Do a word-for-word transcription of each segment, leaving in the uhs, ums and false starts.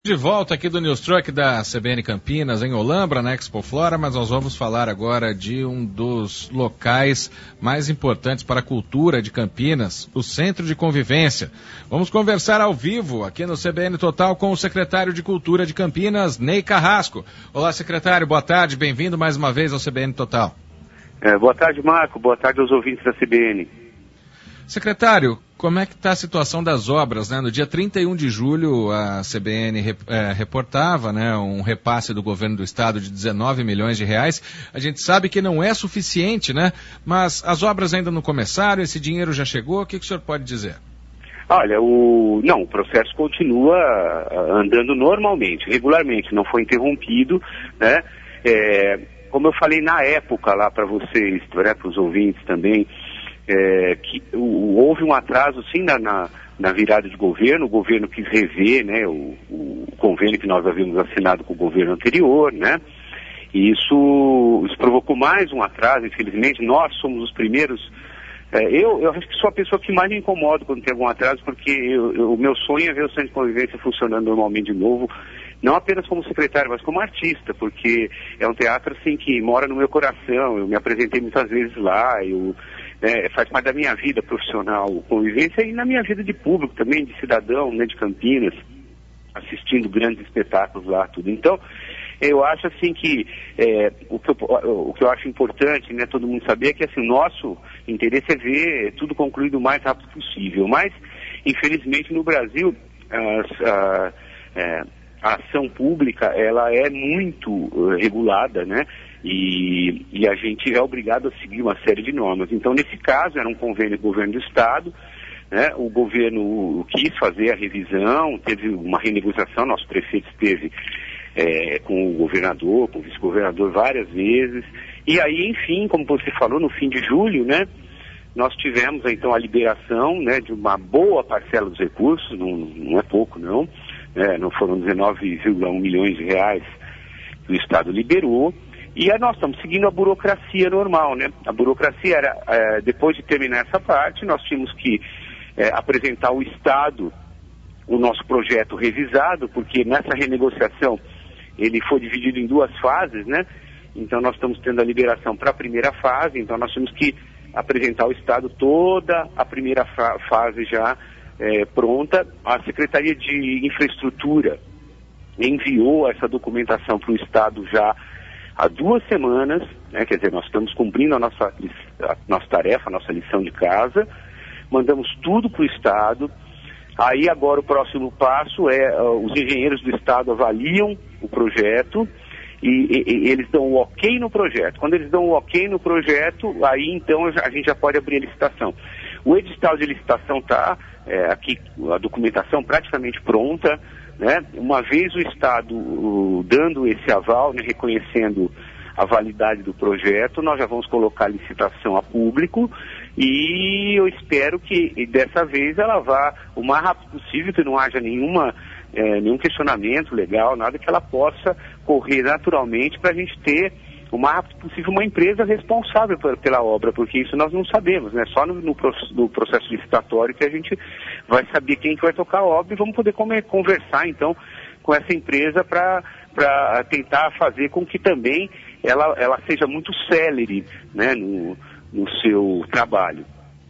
De volta aqui do News Truck da C B N Campinas, em Olambra, na Expo Flora, mas nós vamos falar agora de um dos locais mais importantes para a cultura de Campinas, o Centro de Convivência. Vamos conversar ao vivo aqui no C B N Total com o secretário de Cultura de Campinas, Ney Carrasco. Olá, secretário, boa tarde, bem-vindo mais uma vez ao C B N Total. É, boa tarde, Marco, boa tarde aos ouvintes da C B N. Secretário, como é que está a situação das obras, né? No dia trinta e um de julho, a C B N é, reportava, né, um repasse do governo do estado de dezenove milhões de reais. A gente sabe que não é suficiente, né? Mas as obras ainda não começaram, esse dinheiro já chegou, o que, que o senhor pode dizer? Olha, o... não, o processo continua andando normalmente, regularmente, não foi interrompido, né? É, como eu falei na época lá para vocês, né, para os ouvintes também, É, que o, houve um atraso sim na, na, na virada de governo, o governo quis rever, né, o, o convênio que nós havíamos assinado com o governo anterior, né, e isso, isso provocou mais um atraso, infelizmente. Nós somos os primeiros, é, eu, eu acho que sou a pessoa que mais me incomoda quando tem algum atraso, porque eu, eu, o meu sonho é ver o Centro de Convivência funcionando normalmente de novo, não apenas como secretário, mas como artista, porque é um teatro assim que mora no meu coração, eu me apresentei muitas vezes lá, eu É, faz parte da minha vida profissional, convivência, e na minha vida de público também, de cidadão, né, de Campinas, assistindo grandes espetáculos lá, tudo. Então, eu acho assim que é, o, que eu, o que eu acho importante, né, todo mundo saber é que assim, o nosso interesse é ver tudo concluído o mais rápido possível, mas, infelizmente, no Brasil, as, a, é, a ação pública, ela é muito uh, regulada, né? E, e a gente é obrigado a seguir uma série de normas. Então, nesse caso, era um convênio do governo do estado, né? O governo quis fazer a revisão, teve uma renegociação, nosso prefeito esteve é, com o governador, com o vice-governador várias vezes, e aí, enfim, como você falou, no fim de julho, né, nós tivemos, então, a liberação, né, de uma boa parcela dos recursos, não, não é pouco, não, né, não foram dezenove vírgula um milhões de reais que o estado liberou. E aí nós estamos seguindo a burocracia normal, né? A burocracia era, é, depois de terminar essa parte, nós tínhamos que é, apresentar ao Estado o nosso projeto revisado, porque nessa renegociação ele foi dividido em duas fases, né? Então nós estamos tendo a liberação para a primeira fase, então nós temos que apresentar ao Estado toda a primeira fa- fase já é, pronta. A Secretaria de Infraestrutura enviou essa documentação para o Estado já há duas semanas, né, quer dizer, nós estamos cumprindo a nossa, a nossa tarefa, a nossa lição de casa, mandamos tudo para o Estado. Aí agora o próximo passo é, uh, os engenheiros do Estado avaliam o projeto e, e, e eles dão o ok no projeto. Quando eles dão o ok no projeto, aí então a gente já pode abrir a licitação. O edital de licitação está é, aqui, a documentação praticamente pronta, né? Uma vez o Estado uh, dando esse aval, né, reconhecendo a validade do projeto, nós já vamos colocar a licitação a público e eu espero que dessa vez ela vá o mais rápido possível, que não haja nenhuma, é, nenhum questionamento legal, nada, que ela possa correr naturalmente para a gente ter o mais rápido possível uma empresa responsável pela, pela obra, porque isso nós não sabemos, né? Só no, no, no processo licitatório que a gente vai saber quem que vai tocar a obra e vamos poder come, conversar então com essa empresa para para tentar fazer com que também ela, ela seja muito célere, né, no, no seu trabalho.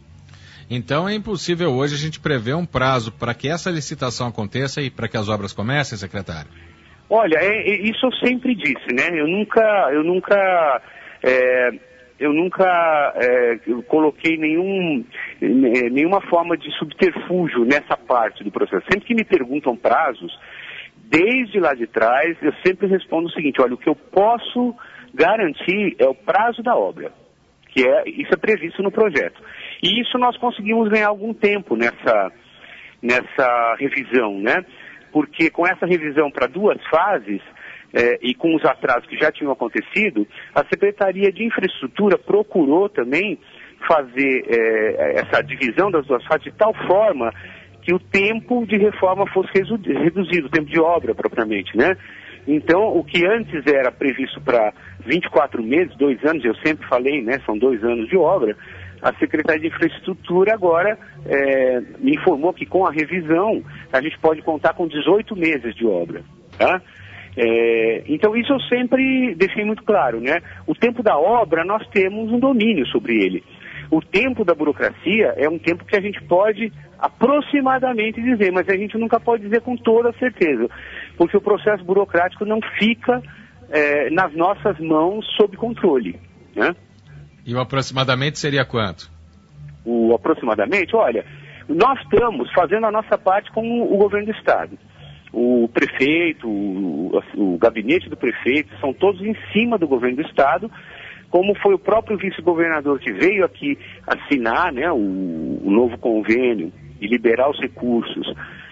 Então é impossível hoje a gente prever um prazo para que essa licitação aconteça e para que as obras comecem, secretário? Olha, é, é, isso eu sempre disse, né? Eu nunca, eu nunca, é, eu nunca é, eu coloquei nenhum, nenhuma forma de subterfúgio nessa parte do processo. Sempre que me perguntam prazos, desde lá de trás, eu sempre respondo o seguinte: olha, o que eu posso garantir é o prazo da obra, que é, isso é previsto no projeto. E isso nós conseguimos ganhar algum tempo nessa, nessa revisão, né? Porque com essa revisão para duas fases, eh, e com os atrasos que já tinham acontecido, a Secretaria de Infraestrutura procurou também fazer eh, essa divisão das duas fases de tal forma que o tempo de reforma fosse reduzido, o tempo de obra propriamente, né? Então, o que antes era previsto para vinte e quatro meses, dois anos, eu sempre falei, né, são dois anos de obra, a Secretaria de Infraestrutura agora é, me informou que com a revisão a gente pode contar com dezoito meses de obra, tá? É, então isso eu sempre deixei muito claro, né? O tempo da obra nós temos um domínio sobre ele. O tempo da burocracia é um tempo que a gente pode aproximadamente dizer, mas a gente nunca pode dizer com toda certeza, porque o processo burocrático não fica é, nas nossas mãos sob controle, né? E o aproximadamente seria quanto? O aproximadamente, olha, nós estamos fazendo a nossa parte com o governo do estado. O prefeito, o, o gabinete do prefeito, são todos em cima do governo do estado, como foi o próprio vice-governador que veio aqui assinar, né, o, o novo convênio e liberar os recursos.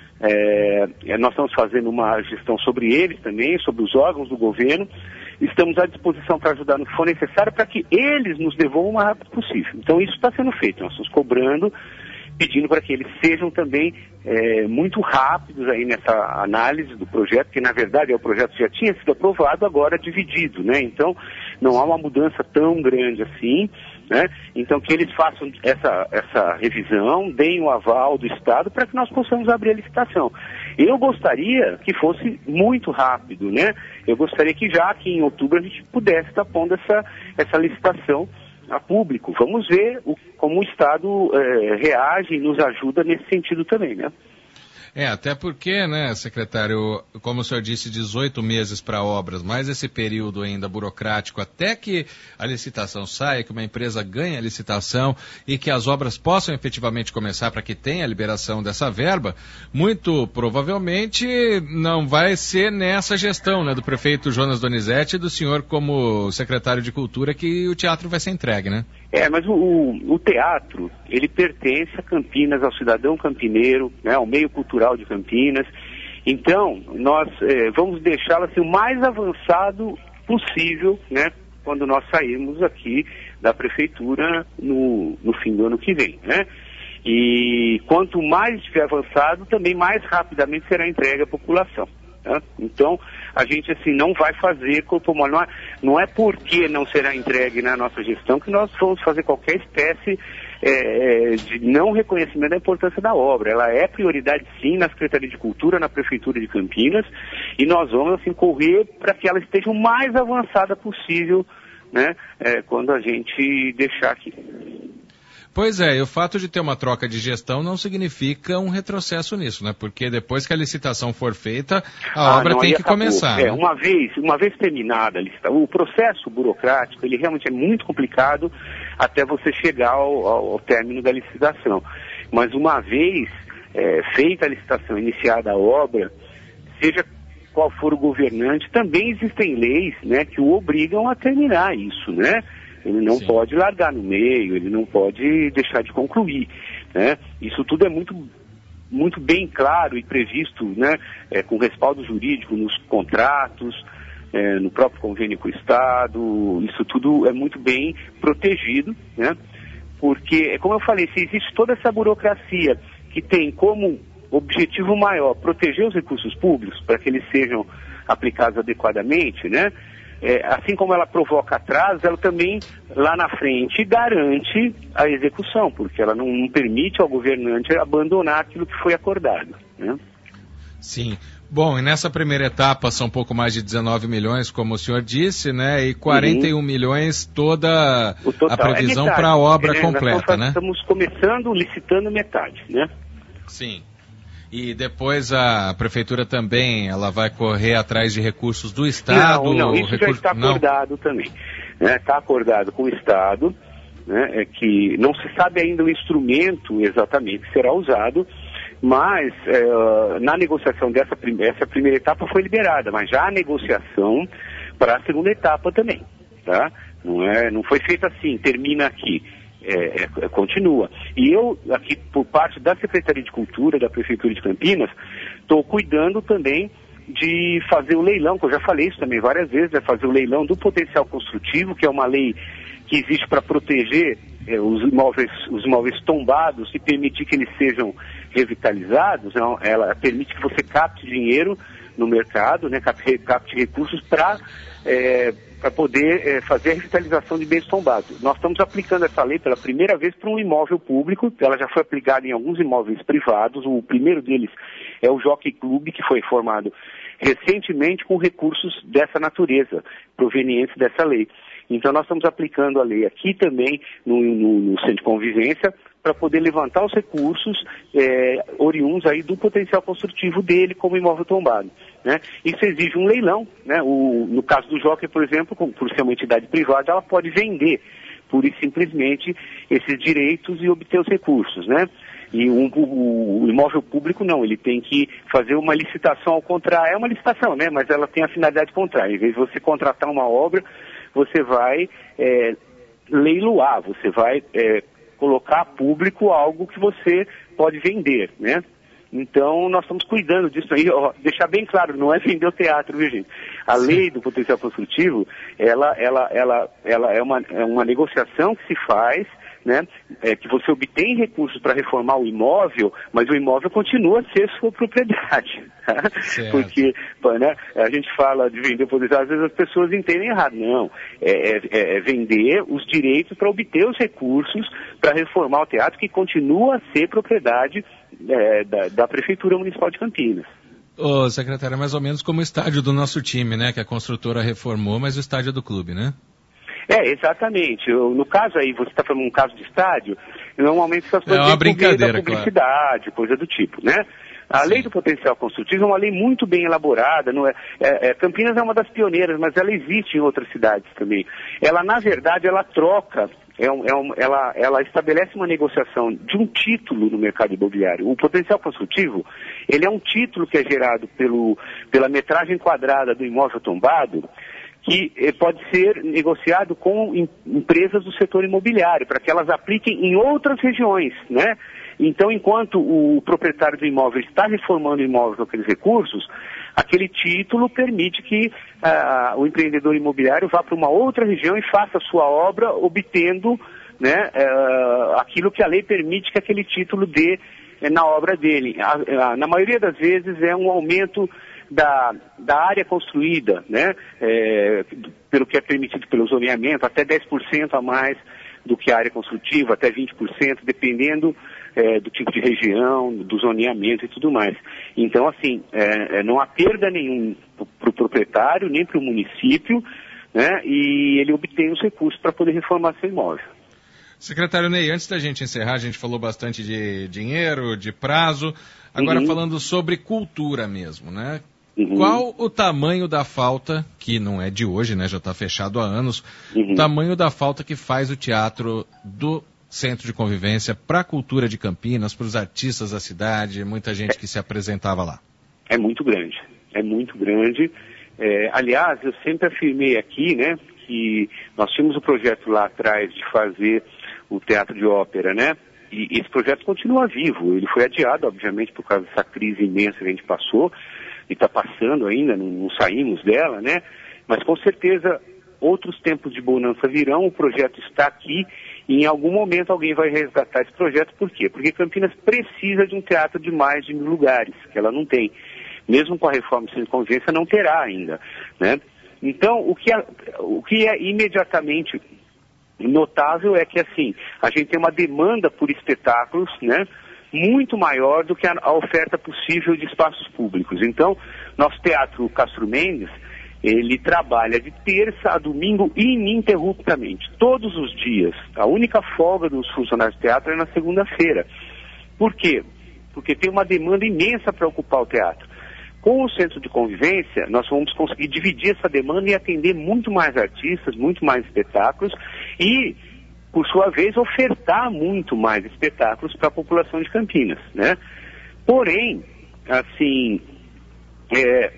É, nós estamos fazendo uma gestão sobre eles também, sobre os órgãos do governo. Estamos à disposição para ajudar no que for necessário para que eles nos devolvam o mais rápido possível. Então isso está sendo feito, nós estamos cobrando, pedindo para que eles sejam também é, muito rápidos aí nessa análise do projeto, que na verdade é o projeto que já tinha sido aprovado, agora dividido, né? Então não há uma mudança tão grande assim, né? Então que eles façam essa, essa revisão, deem o aval do Estado para que nós possamos abrir a licitação. Eu gostaria que fosse muito rápido, né? Eu gostaria que já aqui em outubro a gente pudesse estar pondo essa, essa licitação a público. Vamos ver o, como o Estado é, reage e nos ajuda nesse sentido também, né? É, até porque, né, secretário, como o senhor disse, dezoito meses para obras, mais esse período ainda burocrático, até que a licitação saia, que uma empresa ganhe a licitação e que as obras possam efetivamente começar para que tenha a liberação dessa verba, muito provavelmente não vai ser nessa gestão, né, do prefeito Jonas Donizete e do senhor como secretário de Cultura que o teatro vai ser entregue, né? É, mas o, o, o teatro, ele pertence a Campinas, ao cidadão campineiro, né, ao meio cultural de Campinas. Então, nós é, vamos deixá-lo assim, o mais avançado possível, né, quando nós sairmos aqui da prefeitura no, no fim do ano que vem, né? E quanto mais estiver avançado, também mais rapidamente será entregue à população. Tá? Então, a gente assim não vai fazer corpo mole. Não é, não é porque não será entregue na nossa gestão que nós vamos fazer qualquer espécie é, de não reconhecimento da importância da obra. Ela é prioridade sim na Secretaria de Cultura, na Prefeitura de Campinas, e nós vamos assim correr para que ela esteja o mais avançada possível, né, é, quando a gente deixar aqui. Pois é, e o fato de ter uma troca de gestão não significa um retrocesso nisso, né? Porque depois que a licitação for feita, a ah, obra não, tem que acabou. começar. É, né? uma vez, uma vez terminada a licitação, o processo burocrático, ele realmente é muito complicado até você chegar ao, ao, ao término da licitação. Mas uma vez é, feita a licitação, iniciada a obra, seja qual for o governante, também existem leis, né, que o obrigam a terminar isso, né? Ele não Sim. pode largar no meio, ele não pode deixar de concluir, né? Isso tudo é muito, muito bem claro e previsto, né? É, com respaldo jurídico nos contratos, é, no próprio convênio com o Estado. Isso tudo é muito bem protegido, né? Porque, como eu falei, se existe toda essa burocracia que tem como objetivo maior proteger os recursos públicos para que eles sejam aplicados adequadamente, né? É, assim como ela provoca atrasos, ela também, lá na frente, garante a execução, porque ela não, não permite ao governante abandonar aquilo que foi acordado, né? Sim. Bom, e nessa primeira etapa são um pouco mais de dezenove milhões, como o senhor disse, né? E quarenta e um uhum. milhões toda a previsão é para a obra é, completa, nós né? Estamos começando, licitando metade, né? Sim. E depois a prefeitura também, ela vai correr atrás de recursos do Estado? Não, não, isso recurso... já está acordado não. também. Está né? acordado com o Estado, né? É que não se sabe ainda o instrumento exatamente que será usado, mas é, na negociação dessa prim- essa primeira etapa foi liberada, mas já a negociação para a segunda etapa também, tá? Não, é, não foi feita assim, termina aqui. É, é, continua. E eu, aqui, por parte da Secretaria de Cultura, da Prefeitura de Campinas, estou cuidando também de fazer o leilão, que eu já falei isso também várias vezes, é fazer o leilão do potencial construtivo, que é uma lei que existe para proteger é, os, imóveis, os imóveis tombados e permitir que eles sejam revitalizados. Não, ela permite que você capte dinheiro no mercado, né, capte, capte recursos para é, para poder é, fazer a revitalização de bens tombados. Nós estamos aplicando essa lei pela primeira vez para um imóvel público, ela já foi aplicada em alguns imóveis privados, o primeiro deles é o Jockey Club, que foi formado recentemente com recursos dessa natureza, provenientes dessa lei. Então nós estamos aplicando a lei aqui também no, no, no Centro de Convivência para poder levantar os recursos é, oriundos aí do potencial construtivo dele como imóvel tombado, né? Isso exige um leilão, né? O, no caso do Jockey, por exemplo, por ser uma entidade privada, ela pode vender pura e simplesmente esses direitos e obter os recursos, né? E um, o, o imóvel público não, ele tem que fazer uma licitação ao contrário, é uma licitação, né? Mas ela tem a finalidade contrária. Em vez de você contratar uma obra, você vai é, leiloar, você vai é, colocar a público algo que você pode vender, né? Então, nós estamos cuidando disso aí, ó, deixar bem claro, não é vender o teatro, viu, gente? A Sim. lei do potencial construtivo, ela, ela, ela, ela é, uma, é uma negociação que se faz, né, é, que você obtém recursos para reformar o imóvel, mas o imóvel continua a ser sua propriedade. Tá? Porque, né, a gente fala de vender o potencial, às vezes as pessoas entendem errado. Não, é, é, é vender os direitos para obter os recursos para reformar o teatro, que continua a ser propriedade é, da, da Prefeitura Municipal de Campinas. Ô, secretário, é mais ou menos como o estádio do nosso time, né, que a construtora reformou, mas o estádio é do clube, né? É, exatamente. Eu, no caso aí, você está falando um caso de estádio, normalmente essas coisas é uma brincadeira, da publicidade, claro. Coisa do tipo, né? A Sim. lei do potencial construtivo é uma lei muito bem elaborada, não é, é, é, Campinas é uma das pioneiras, mas ela existe em outras cidades também. Ela, na verdade, ela troca, é um, é um, ela, ela estabelece uma negociação de um título no mercado imobiliário. O potencial construtivo, ele é um título que é gerado pelo, pela metragem quadrada do imóvel tombado, que eh, pode ser negociado com em, empresas do setor imobiliário, para que elas apliquem em outras regiões, né? Então, enquanto o proprietário do imóvel está reformando o imóvel com aqueles recursos, aquele título permite que ah, o empreendedor imobiliário vá para uma outra região e faça a sua obra, obtendo, né, ah, aquilo que a lei permite que aquele título dê eh, na obra dele. Ah, ah, na maioria das vezes é um aumento Da, da área construída, né, é, pelo que é permitido pelo zoneamento, até dez por cento a mais do que a área construtiva, até vinte por cento, dependendo é, do tipo de região, do zoneamento e tudo mais. Então, assim, é, não há perda nenhuma para o proprietário, nem para o município, né, e ele obtém os recursos para poder reformar seu imóvel. Secretário Ney, antes da gente encerrar, a gente falou bastante de dinheiro, de prazo, agora uhum. falando sobre cultura mesmo, né? Uhum. Qual o tamanho da falta, que não é de hoje, né, já está fechado há anos, uhum. o tamanho da falta que faz o teatro do Centro de Convivência para a cultura de Campinas, para os artistas da cidade, muita gente que se apresentava lá? É muito grande, é muito grande. É, aliás, eu sempre afirmei aqui, né, que nós tínhamos um projeto lá atrás de fazer o teatro de ópera, né, e esse projeto continua vivo. Ele foi adiado, obviamente, por causa dessa crise imensa que a gente passou, e está passando ainda, não, não saímos dela, né? Mas com certeza outros tempos de bonança virão, o projeto está aqui e em algum momento alguém vai resgatar esse projeto. Por quê? Porque Campinas precisa de um teatro de mais de mil lugares, que ela não tem. Mesmo com a reforma do Centro de Convivência, não terá ainda, né? Então, o que é, o que é imediatamente notável é que, assim, a gente tem uma demanda por espetáculos, né, muito maior do que a, a oferta possível de espaços públicos. Então, nosso Teatro Castro Mendes, ele trabalha de terça a domingo ininterruptamente, todos os dias. A única folga dos funcionários do teatro é na segunda-feira. Por quê? Porque tem uma demanda imensa para ocupar o teatro. Com o Centro de Convivência, nós vamos conseguir dividir essa demanda e atender muito mais artistas, muito mais espetáculos e, por sua vez, ofertar muito mais espetáculos para a população de Campinas, né? Porém, assim, é,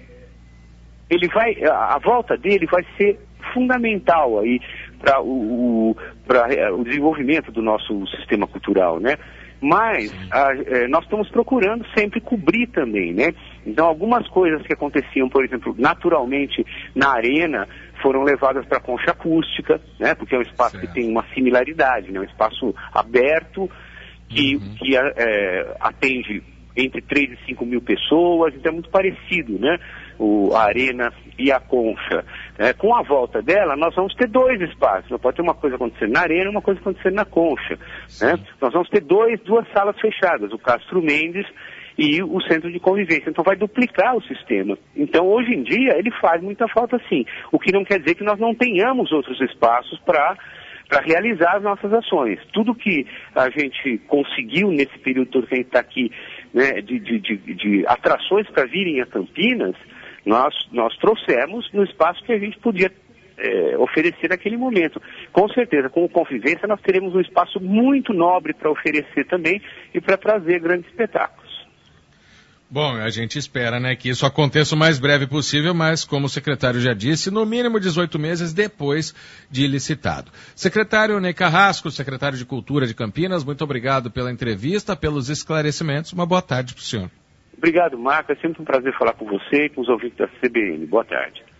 ele vai, a, a volta dele vai ser fundamental aí para o, para o desenvolvimento do nosso sistema cultural, né? Mas a, é, nós estamos procurando sempre cobrir também, né? Então, algumas coisas que aconteciam, por exemplo, naturalmente na arena, foram levadas para a concha acústica, né? Porque é um espaço certo. Que tem uma similaridade, né? Um espaço aberto que, uhum. que é, atende entre três e cinco mil pessoas, então é muito parecido, né? o, a Arena e a Concha. É, com a volta dela, nós vamos ter dois espaços. Não pode ter uma coisa acontecendo na Arena e uma coisa acontecendo na Concha. Né? Nós vamos ter dois, duas salas fechadas, o Castro Mendes e o Centro de Convivência. Então vai duplicar o sistema. Então hoje em dia ele faz muita falta sim. O que não quer dizer que nós não tenhamos outros espaços para para realizar as nossas ações. Tudo que a gente conseguiu nesse período todo que a gente está aqui, né, de, de, de, de atrações para virem a Campinas, nós, nós trouxemos no espaço que a gente podia é, oferecer naquele momento. Com certeza, com o Convivência, nós teremos um espaço muito nobre para oferecer também e para trazer grandes espetáculos. Bom, a gente espera, né, que isso aconteça o mais breve possível, mas, como o secretário já disse, no mínimo dezoito meses depois de licitado. Secretário Ney Carrasco, secretário de Cultura de Campinas, muito obrigado pela entrevista, pelos esclarecimentos. Uma boa tarde para o senhor. Obrigado, Marco. É sempre um prazer falar com você e com os ouvintes da C B N. Boa tarde.